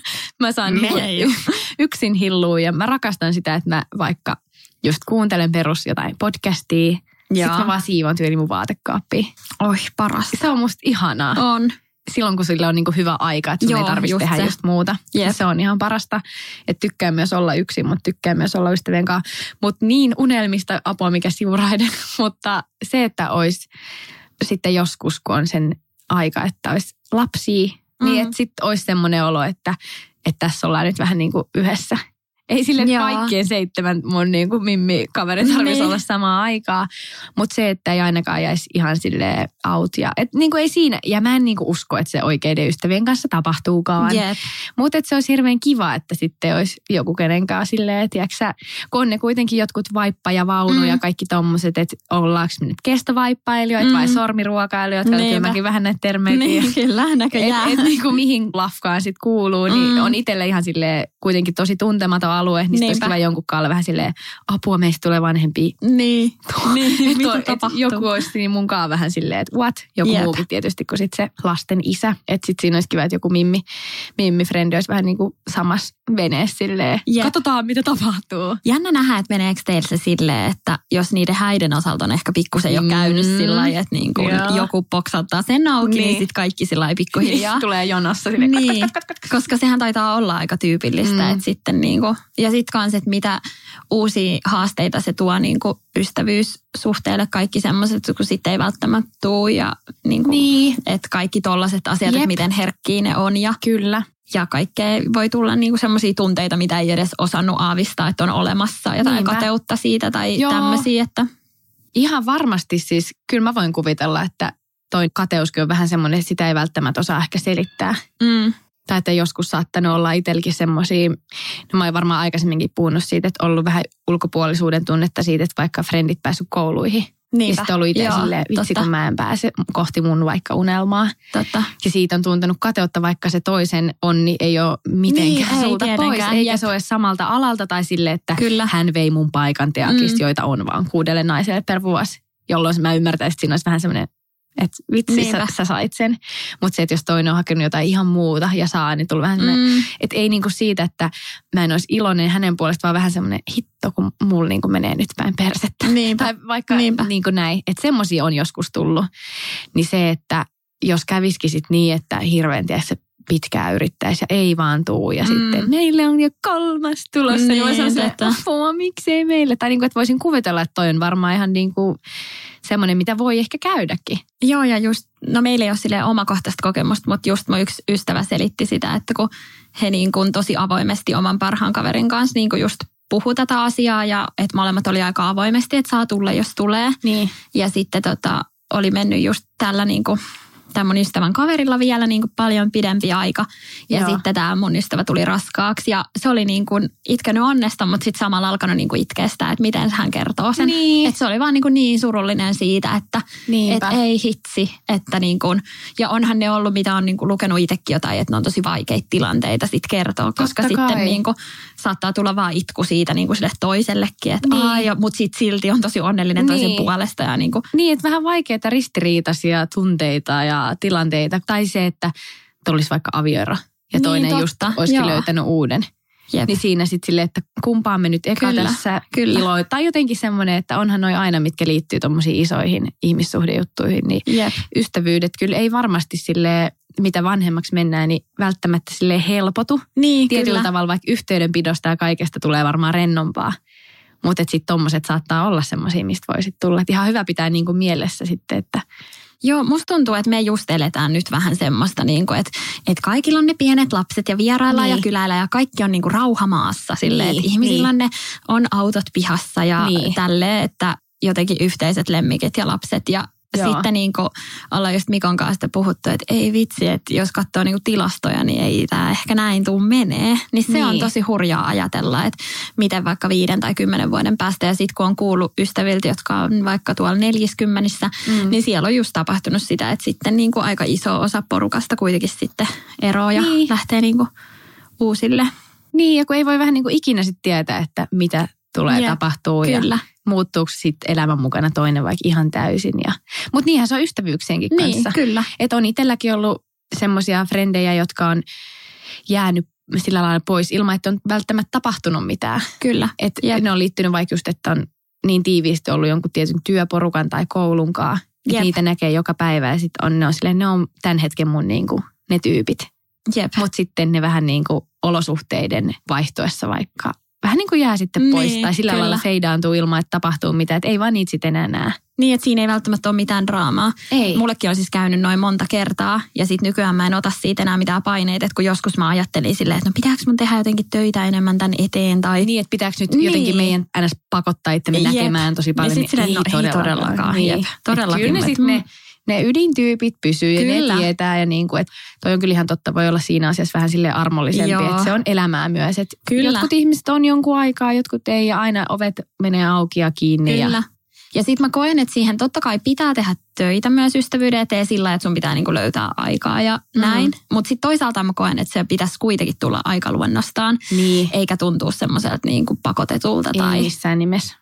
Mä saan niin yksin hillua ja mä rakastan sitä, että mä vaikka just kuuntelen perus jotain podcastia, sitten mä vaan siivoan tyyli mun vaatekaappia. Oi, parasta. Se on musta ihanaa. On. Silloin, kun sillä on niinku hyvä aika, että sun Joo, ei tarvitse tehdä se. just muuta. Yep. Se on ihan parasta. Että tykkään myös olla yksin, mutta tykkään myös olla ystävien kanssa. Mutta niin unelmista apua, mikä sivuraiden. Mutta se, että olisi sitten joskus, kun on sen aika, että olisi lapsia, mm. niin että sitten olisi semmoinen olo, että, että tässä ollaan nyt vähän niin kuin yhdessä. Ei sille kaikkien seitsemän mun niin kuin mimmi-kaverin tarvitsisi niin. olla samaa aikaa. Mutta se, että ei ainakaan jäisi ihan silleen out. Ja, et niin kuin ei siinä, ja mä en niin kuin usko, että se oikeiden ystävien kanssa tapahtuukaan. Yep. Mutta se olisi hirveän kiva, että sitten olisi joku kenenkaan silleen, tiiäksä, kun on ne kuitenkin jotkut vaippa ja vaunu mm. ja kaikki tommoset, että ollaanko me nyt kestovaippailijoita mm. vai sormiruokailijoita. Kyllä mäkin vähän näitä termeitä. Niin, kyllä, näköjään. Että et, niin kuin mihin lafkaan sitten kuuluu, niin mm. on itselle ihan silleen kuitenkin tosi tuntematon alue, niin olisi kiva jonkun kanssa vähän silleen, apua meistä tulee vanhempia. Niin, niin mitä tapahtuu? Joku olisi niin mun kanssa vähän silleen, että what? Joku Jep. muukin tietysti kuin sitten se lasten isä. Että sitten siinä olisi kiva, että joku mimmi, mimmi-frendi olisi vähän niin kuin samassa veneessä silleen. Jep. Katsotaan, mitä tapahtuu. Jännä nähdä, että meneekö teillä se silleen, että jos niiden häiden osalta on ehkä pikkusen jo käynyt mm. sillä lailla, että niin kuin joku poksauttaa sen auki, niin, niin sitten kaikki sillä lailla pikkuhiljaa. Tulee jonossa silleen. Niin, kat, kat, kat, kat. Koska sehän taitaa olla aika tyypillistä, mm. että sitten niin kuin, ja sitten kans, että mitä uusia haasteita se tuo niin kuin ystävyyssuhteelle, kaikki semmoiset, kun sitten ei välttämättä tule ja niin kuin, niin. että kaikki tollaiset asiat, että miten herkkiä ne on ja kyllä. Ja kaikkea voi tulla niinku semmoisia tunteita, mitä ei edes osannut aavistaa, että on olemassa jotain Niinpä. kateutta siitä tai tämmöisiä. Että ihan varmasti siis, kyllä mä voin kuvitella, että toi kateuskin on vähän semmoinen, että sitä ei välttämättä osaa ehkä selittää. Mm. Tai että joskus saattanut olla itsellekin semmoisia, no mä oon varmaan aikaisemminkin puhunut siitä, että ollut vähän ulkopuolisuuden tunnetta siitä, että vaikka frendit päässyt kouluihin. Niinpä. Ja sitten ollut itse silleen, vitsi totta. kun mä en pääse kohti mun vaikka unelmaa. Totta. Ja siitä on tuntenut kateutta, vaikka se toisen onni ei ole mitenkään niin, sulta pois. Eikä Jep. se ole samalta alalta tai silleen, että Kyllä. hän vei mun paikan teakista, mm. joita on vaan kuudelle naiselle per vuosi. Jolloin mä ymmärtäisin, että siinä olisi vähän semmoinen, että vitsi sä, sä sait sen. Mutta se, että jos toinen on hakenut jotain ihan muuta ja saa, niin tulee vähän semmoinen, mm. että ei niinku siitä, että mä en olisi iloinen hänen puolestaan, vaan vähän semmoinen hitto, kun mulla niinku menee nyt päin persettä. Niinpä. Tai vaikka Niinpä. niinku näin, että semmoisia on joskus tullut. Niin se, että jos kävisikin sit niin, että hirveän tiedä pitkään yrittäisi ja ei vaan tuu. Ja mm. sitten meille on jo kolmas tulossa. Niin, niin voisin että apua, miksei meille. Tai niinku, että voisin kuvitella, että toi on varmaan ihan niinku semmoinen, mitä voi ehkä käydäkin. Joo, ja just, no meillä ei ole silleen omakohtaista kokemusta, mutta just mun yksi ystävä selitti sitä, että kun he niin kuin tosi avoimesti oman parhaan kaverin kanssa niin kuin just puhui tätä asiaa ja että molemmat oli aika avoimesti, että saa tulla, jos tulee. Niin. Ja sitten tota, oli mennyt just tällä niin kuin tämän mun ystävän kaverilla vielä niin kuin paljon pidempi aika. Ja Joo. sitten tämä mun ystävä tuli raskaaksi ja se oli niin kuin itkenyt onnesta, mutta sitten samalla alkanut niin kuin itkeä sitä, että miten hän kertoo sen. Niin. Että se oli vaan niin, kuin niin surullinen siitä, että et ei hitsi. Että niin kuin, ja onhan ne ollut, mitä on niin kuin lukenut itsekin jotain, että ne on tosi vaikeita tilanteita sitten kertoa, koska Totta sitten kai. niin kuin, saattaa tulla vaan itku siitä niin kuin sille toisellekin. Että Niin. niin. Mutta sitten silti on tosi onnellinen toisen Niin. puolesta. Ja niin kuin, Niin, että vähän vaikeita ristiriitaisia tunteita ja tilanteita. Tai se, että tulisi vaikka avioero ja Niin, toinen totta. just olisikin Joo. löytänyt uuden. jep. Niin siinä sitten silleen, että kumpaan me nyt eka Kyllä, tässä kyllä. ilo. Tai jotenkin semmoinen, että onhan noi aina, mitkä liittyy tommosiin isoihin ihmissuhdejuttuihin. Niin Jep. ystävyydet kyllä ei varmasti silleen, mitä vanhemmaksi mennään, niin välttämättä silleen helpotu. Niin, Tietyllä kyllä. tavalla vaikka yhteydenpidosta ja kaikesta tulee varmaan rennompaa. Mutta sitten tommoset saattaa olla semmoisia, mistä voi sitten tulla. Et ihan hyvä pitää niinku mielessä sitten, että Joo, musta tuntuu, että me just eletään nyt vähän semmoista, niin kuin, että, että kaikilla on ne pienet lapset ja vieraillaan Niin. ja kyläillä ja kaikki on niin kuin rauhamaassa silleen, Niin, että ihmisillä niin. ne on autot pihassa ja Niin. tälleen, että jotenkin yhteiset lemmikit ja lapset ja Joo. sitten niin kuin ollaan just Mikon kanssa puhuttu, että ei vitsi, että jos katsoo niin kuin tilastoja, niin ei tämä ehkä näin tuu menee. Niin se Niin. on tosi hurjaa ajatella, että miten vaikka viiden tai kymmenen vuoden päästä. Ja sitten kun on kuullut ystäviltä, jotka on vaikka tuolla neljäskymmenissä, mm. niin siellä on just tapahtunut sitä, että sitten niin kuin aika iso osa porukasta kuitenkin sitten eroaa ja Niin. lähtee niin kuin uusille. niin, ja kun ei voi vähän niin kuin ikinä sitten tietää, että mitä tulee Jep, tapahtuu kyllä. ja muuttuuko sitten elämän mukana toinen vaikka ihan täysin. Ja mutta niinhän se on ystävyyksienkin Niin, kanssa. kyllä. Että on itselläkin ollut semmoisia frendejä, jotka on jäänyt sillä lailla pois ilman, että on välttämättä tapahtunut mitään. Kyllä. Että Jep. ne on liittynyt vaikka just, että on niin tiiviisti ollut jonkun tietyn työporukan tai koulunkaan. Että Jep. niitä näkee joka päivä ja sitten on, ne on silleen, ne on tämän hetken mun niinku, ne tyypit. Jep. Mutta sitten ne vähän niin kuin olosuhteiden vaihtoessa vaikka vähän niin kuin jää sitten pois. Niin, tai sillä kyllä. lailla feidaantuu ilman, että tapahtuu mitään. Että ei vaan niitä sitten enää näe. Niin, että siinä ei välttämättä ole mitään draamaa. Ei. Mullekin on siis käynyt noin monta kertaa ja sitten nykyään mä en ota siitä enää mitään paineita, että kun joskus mä ajattelin silleen, että no pitääkö mun tehdä jotenkin töitä enemmän tämän eteen tai... Niin, että pitääkö nyt Niin. jotenkin meidän ns. Pakottaa itsemme Jep. näkemään tosi paljon. Ja sit silleen, niin no ei todellakaan. Niin. Jep, todellakin. Kyllä ne Mutta- sitten ne, ne ydintyypit pysyy ja Kyllä. ne tietää. Ja niin kuin, että toi on kyllä ihan totta, voi olla siinä asiassa vähän silleen armollisempi, Joo. että se on elämää myös. Että Kyllä. jotkut ihmiset on jonkun aikaa, jotkut ei ja aina ovet menee auki ja kiinni. Kyllä. Ja, Ja sitten mä koen, että siihen totta kai pitää tehdä töitä myös ystävyyden eteen sillä lailla, että sun pitää niinku löytää aikaa ja näin. Mm. Mutta sitten toisaalta mä koen, että se pitäisi kuitenkin tulla aika luonnostaan, niin. eikä tuntua semmoiselta niinku pakotetulta. Ei Tai... missään nimessä.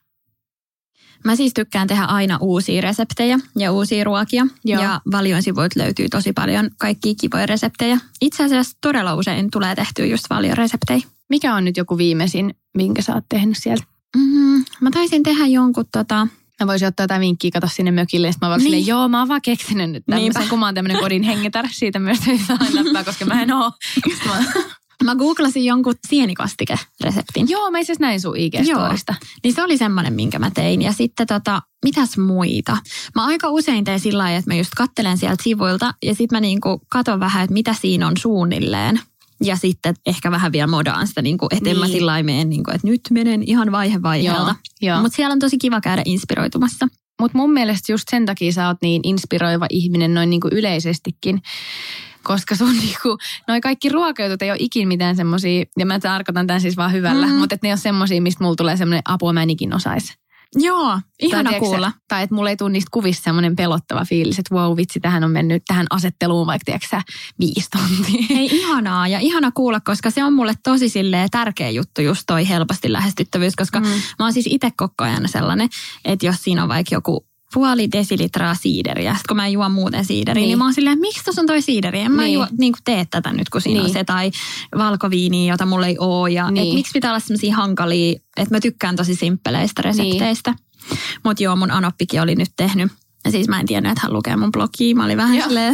Mä siis tykkään tehdä aina uusia reseptejä ja uusia ruokia. Joo. Ja Valion sivuilta löytyy tosi paljon kaikkia kivoja reseptejä. Itse asiassa todella usein tulee tehtyä just Valion reseptejä. Mikä on nyt joku viimeisin, minkä sä oot tehnyt sieltä? Mm-hmm. Mä taisin tehdä jonkun tota... Mä voisin ottaa jotain vinkkiä, kato sinne mökille. Ja sit mä vaan niin. Niin. silleen, joo, mä oon vaan keksinyt nyt tämmöisen, Niinpä. kun mä oon tämmöinen kodin hengetär. Siitä myös sain läppää, koska mä en oo. Mä... Mä googlasin jonkun sienikastike-reseptin. joo, mä itse asiassa näin sun I G-storista. Niin se oli semmoinen, minkä mä tein. Ja sitten tota, mitäs muita? Mä aika usein teen sillä lailla, että mä just kattelen sieltä sivuilta. Ja sitten mä niinku katon vähän, että mitä siinä on suunnilleen. Ja sitten ehkä vähän vielä modaan sitä, niinku, että niin. en mä Niin. sillä lailla mene, niinku, että nyt menen ihan vaihe vaiheelta. Joo. Mutta siellä on tosi kiva käydä inspiroitumassa. Mutta mun mielestä just sen takia sä oot niin inspiroiva ihminen noin niinku yleisestikin. Koska sun niinku, noi kaikki ruokajutut ei ole ikin mitään semmosia, ja mä tarkoitan tämän siis vaan hyvällä, Mm. mutta et ne ei ole semmosia, mistä mulla tulee semmoinen apua mä en ikin osais. Joo, ihana Tai tiedätkö kuulla. sä- Tai että mulla ei tule niistä kuvista semmoinen pelottava fiilis, että wow vitsi, tähän on mennyt tähän asetteluun vaikka tiedätkö sä, viisi tuntia. Hei, ihanaa ja ihana kuulla, koska se on mulle tosi silleen tärkeä juttu just toi helposti lähestyttävyys, koska mm. mä oon siis itse koko ajan sellainen, että jos siinä on vaikka joku puoli desilitraa siideriä, sit kun mä en juo muuten siideriä, niin, Niin. niin mä oon silleen, miksi tuossa on toi siideri? En mä Niin. juo, niin kuin tee tätä nyt, kun siinä niin. on Niin. se, tai valkoviiniä, jota mulla ei oo, ja Niin. et miksi pitää olla semmosia hankalia, että mä tykkään tosi simppeleistä resepteistä. Niin. Mutta joo, mun anoppikin oli nyt tehnyt. Ja siis mä en tiennyt, että hän lukee mun blogia. Mä olin vähän Joo. silleen,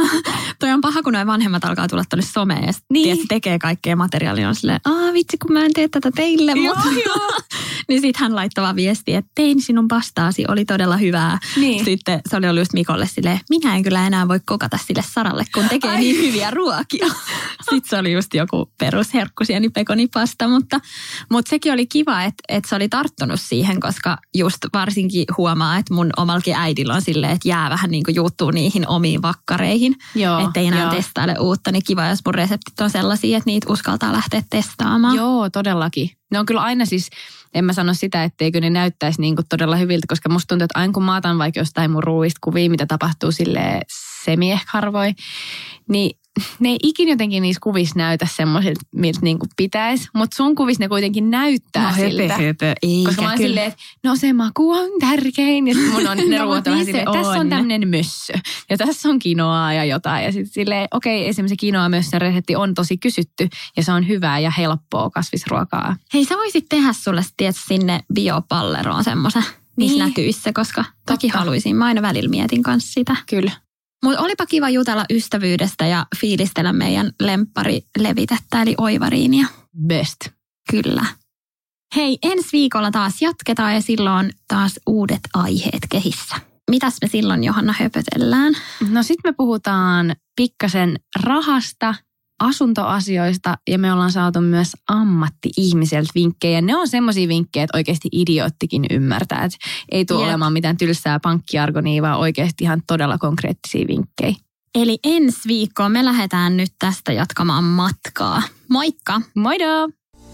toi on paha, kun noin vanhemmat alkaa tulla tuonne someen ja Niin. niin. tekee kaikkea materiaalia. On silleen, aah vitsi, kun mä en tee tätä teille. Joo, Mutta niin sit hän laittoi vaan viestiä, että tein sinun pastaasi, oli todella hyvää. Niin. Sitten se oli ollut just Mikolle silleen, minä en kyllä enää voi kokata sille Saralle, kun tekee Ai. niin hyviä ruokia. Sitten se oli just joku perusherkkusieni pekonipasta, mutta, mutta sekin oli kiva, että, että se oli tarttunut siihen, koska just varsinkin huomaa, että mun omalkin äidillä on silleen, että jää vähän niin kuin juuttuu niihin omiin vakkareihin. Että ei enää joo. testaile uutta, niin kiva, jos mun reseptit on sellaisia, että niitä uskaltaa lähteä testaamaan. Joo, todellakin. Ne on kyllä aina siis, en mä sano sitä, etteikö ne näyttäisi niin kuin todella hyviltä, koska musta tuntuu, että aina kun mä otan vaikka jostain mun ruuista kuvia, mitä tapahtuu silleen semi-ehkä harvoin, niin ne ei ikin jotenkin niissä kuvissa näytä semmoisilta, miltä niin kuin pitäisi, mutta sun kuvissa ne kuitenkin näyttää no, siltä. Höpö, höpö. Eikä, koska mä oon silleen, että no se maku on tärkein. Ja mun on ne ruoat vähän silleen, että tässä on tämmöinen mössö. Ja tässä on kinoaa ja jotain. Ja sitten silleen, okei, okay, esimerkiksi kinoa mössön resepti on tosi kysytty. Ja se on hyvää ja helppoa kasvisruokaa. Hei, sä voisit tehdä sulle tietysti sinne biopalleroon semmoisen niissä niin. näkyissä, koska toki Totta. haluaisin. Mä aina välillä mietin kanssa sitä. Kyllä. Mutta olipa kiva jutella ystävyydestä ja fiilistellä meidän lempparilevitettä, eli oivariinia. Best. Kyllä. Hei, ensi viikolla taas jatketaan ja silloin taas uudet aiheet kehissä. Mitäs me silloin, Johanna, höpötellään? No sit me puhutaan pikkasen rahasta, asuntoasioista ja me ollaan saatu myös ammatti-ihmiseltä vinkkejä. Ne on semmoisia vinkkejä, että oikeasti idioottikin ymmärtää. Että ei tule yep. olemaan mitään tylsää pankkiargonia, vaan oikeasti ihan todella konkreettisia vinkkejä. Eli ensi viikkoon me lähdetään nyt tästä jatkamaan matkaa. Moikka! Moido!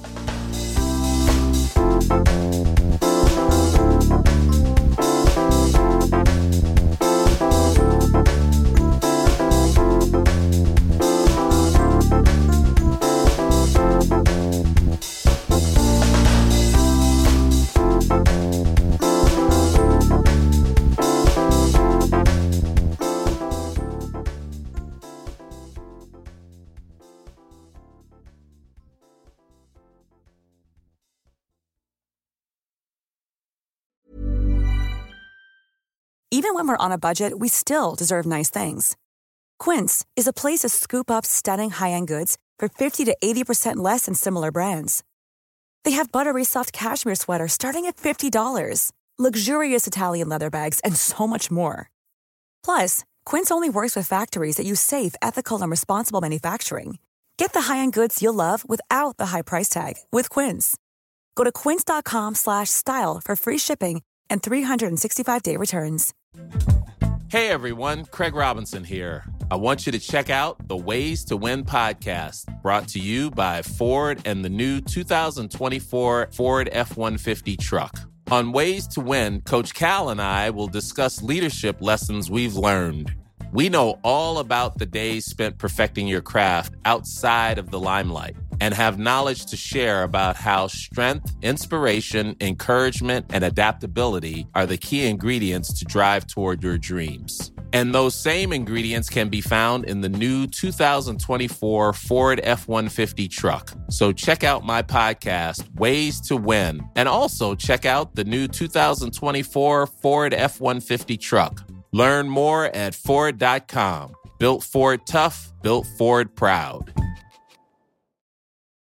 Even when we're on a budget, we still deserve nice things. Quince is a place to scoop up stunning high-end goods for fifty to eighty percent less than similar brands. They have buttery soft cashmere sweaters starting at fifty dollars, luxurious Italian leather bags, and so much more. Plus, Quince only works with factories that use safe, ethical, and responsible manufacturing. Get the high-end goods you'll love without the high price tag with Quince. Go to quince.com slash style for free shipping and three sixty-five day returns. Hey everyone, Craig Robinson here. I want you to check out the Ways to Win podcast, brought to you by Ford and the new two thousand twenty-four Ford F one fifty truck. On Ways to Win, Coach Cal and I will discuss leadership lessons we've learned. We know all about the days spent perfecting your craft outside of the limelight and have knowledge to share about how strength, inspiration, encouragement, and adaptability are the key ingredients to drive toward your dreams. And those same ingredients can be found in the new two thousand twenty-four Ford F one fifty truck. So check out my podcast, Ways to Win, and also check out the new two thousand twenty-four Ford F one fifty truck. Learn more at Ford dot com. Built Ford tough, built Ford proud.